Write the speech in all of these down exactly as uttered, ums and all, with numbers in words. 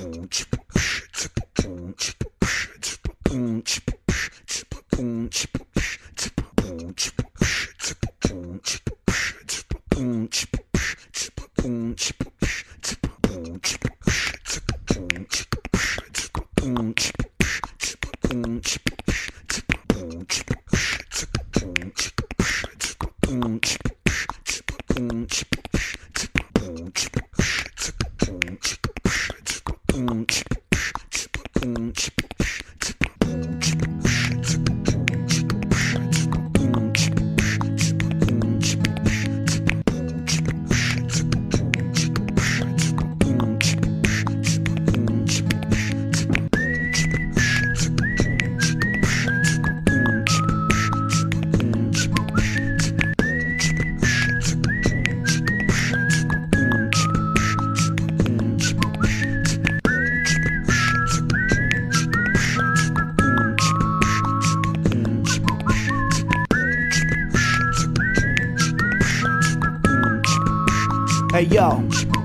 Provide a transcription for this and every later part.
Hey yo,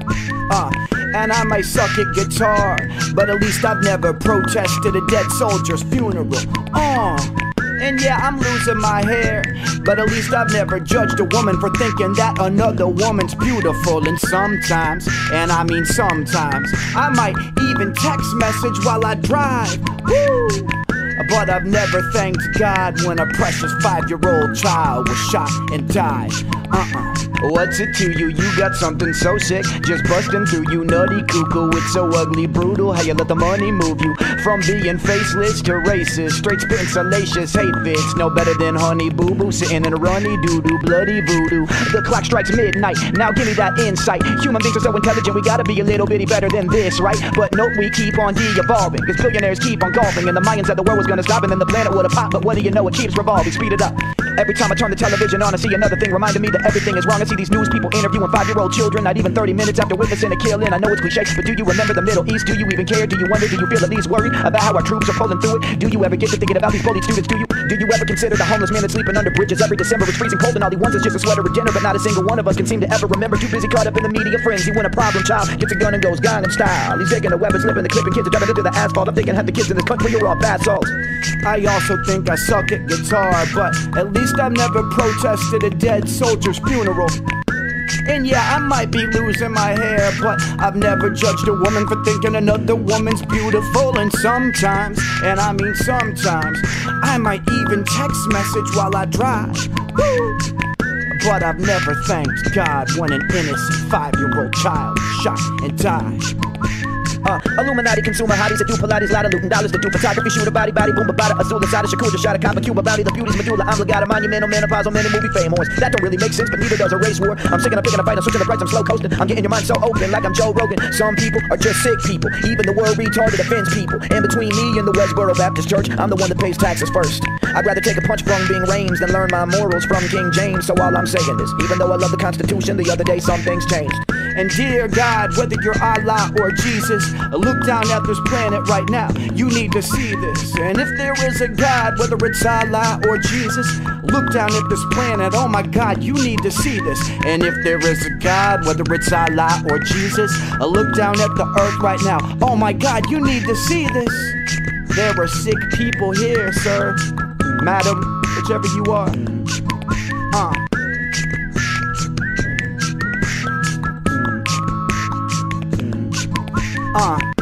uh, and I might suck at guitar, but at least I've never protested a dead soldier's funeral. Uh, and yeah, I'm losing my hair, but at least I've never judged a woman for thinking that another woman's beautiful. And sometimes, and I mean sometimes, I might even text message while I drive. Woo! But I've never thanked God when a precious five-year-old child was shot and died. Uh-uh. What's it to you? You got something so sick, just busting through you, nutty cuckoo. It's so ugly, brutal, how you let the money move you from being faceless to racist, straight spitting salacious hate vids. No better than Honey Boo Boo sitting in a runny doo-doo, bloody voodoo. The clock strikes midnight, now give me that insight. Human beings are so intelligent, we gotta be a little bitty better than this, right? But nope, we keep on de-evolving, cause billionaires keep on golfing, and the Mayans said the world was gonna stop and then the planet would have popped. But what do you know, it keeps revolving, speed it up. Every time I turn the television on, I see another thing reminding me that everything is wrong. I see these news people interviewing five-year-old children, not even thirty minutes after witnessing a killing. I know it's cliche, but do you remember the Middle East? Do you even care? Do you wonder? Do you feel at least worried about how our troops are pulling through it? Do you ever get to thinking about these bullied students? Do you? Do you ever consider the homeless man that's sleeping under bridges every December? It's freezing cold and all he wants is just a sweater or dinner, but not a single one of us can seem to ever remember. Too busy caught up in the media frenzy when a problem child gets a gun and goes Gangnam Style. He's taking a weapon, slipping the clip, and kids are driving into the asphalt. I'm thinking half the kids in this country are all bad souls. I also think I suck at guitar, but at least I've never protested a dead soldier's funeral. And yeah, I might be losing my hair, but I've never judged a woman for thinking another woman's beautiful. And sometimes, and I mean sometimes, I might even text message while I drive. Woo! But I've never thanked God when an innocent five-year-old child shot and died. Uh, Illuminati consumer hotties that do Pilates, lot of looting dollars that do photography, shoot a body, body, boom, bada, azul, asada, shakuja, shot a copper, Cuba, body, the beauty's medulla, oblongata, monumental, menopause, many movie fame horse. That don't really make sense, but neither does a race war. I'm sick and I'm picking a fight, I'm switching the price, I'm slow coasting. I'm getting your mind so open, like I'm Joe Rogan. Some people are just sick people, even the word retarded offends people. And between me and the Westboro Baptist Church, I'm the one that pays taxes first. I'd rather take a punch from being raised than learn my morals from King James. So all I'm saying is, even though I love the Constitution, the other day some things changed. And dear God, whether you're Allah or Jesus, look down at this planet right now, you need to see this. And if there is a God, whether it's Allah or Jesus, look down at this planet, oh my God, you need to see this. And if there is a God, whether it's Allah or Jesus, look down at the earth right now, oh my God, you need to see this. There are sick people here, sir, madam, whichever you are. Uh. Uh